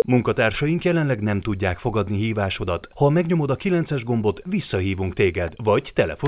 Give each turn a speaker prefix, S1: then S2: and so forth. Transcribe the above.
S1: Munkatársaink jelenleg nem tudják fogadni hívásodat. Ha megnyomod a 9-es gombot, visszahívunk téged, vagy telefon